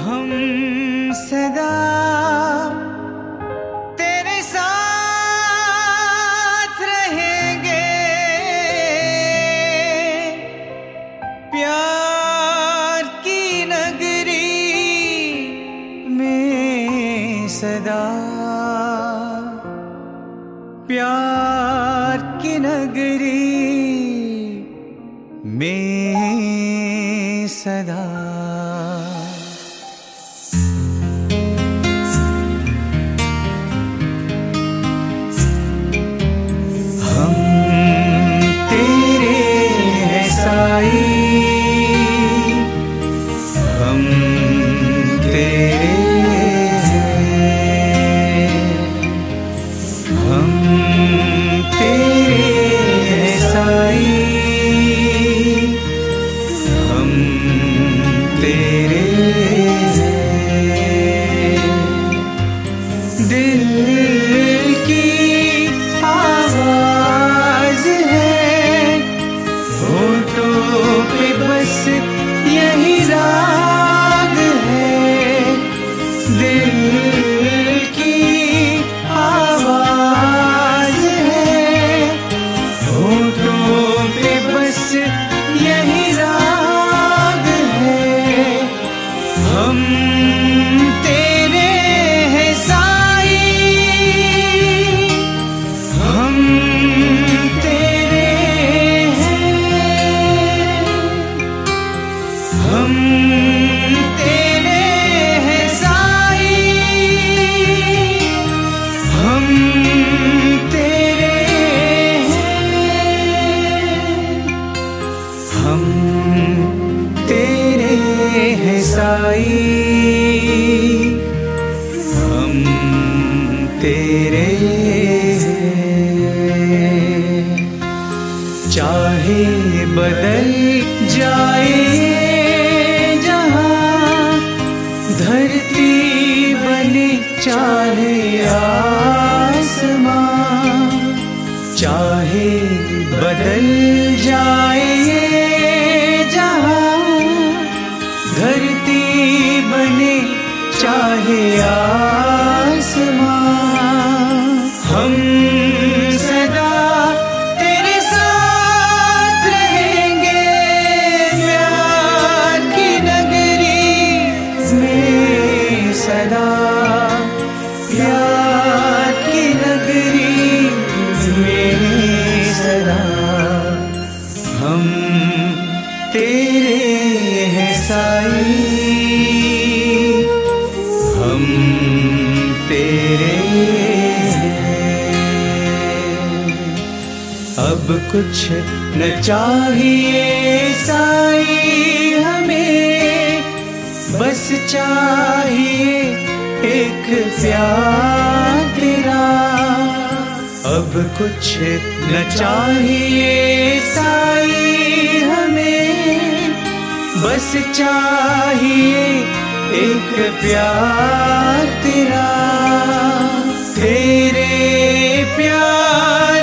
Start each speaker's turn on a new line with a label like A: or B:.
A: हम सदा तेरे साथ रहेंगे, प्यार की नगरी में सदा, प्यार की नगरी में सदा। हम तेरे हैं साई, हम तेरे हैं, हम तेरे हैं साई, हम तेरे हैं। दिल की आवाज है, होठों पे बस यही राग है। दिल की आवाज है, होठों पे बस यही राग है। हम तेरे हैं साई, हम तेरे हैं, हम तेरे हैं साई, हम तेरे हैं, हम तेरे हैं साई, हम तेरे हैं। चाहे बदल जाए जहां, धरती बने चाहे आसमां, चाहे बदल जाए जहां, धरती बने चाहे आसमां। हम सदा तेरे साथ रहेंगे, प्यार की नगरी में सदा, प्यार की नगरी में सदा। हम तेरे हैं साई, हम तेरे हैं। अब कुछ न चाहिए साई हमें, बस चाहिए एक प्यार तेरा। अब कुछ न चाहिए साई हमें, बस चाहिए एक प्यार तेरा। तेरे प्यार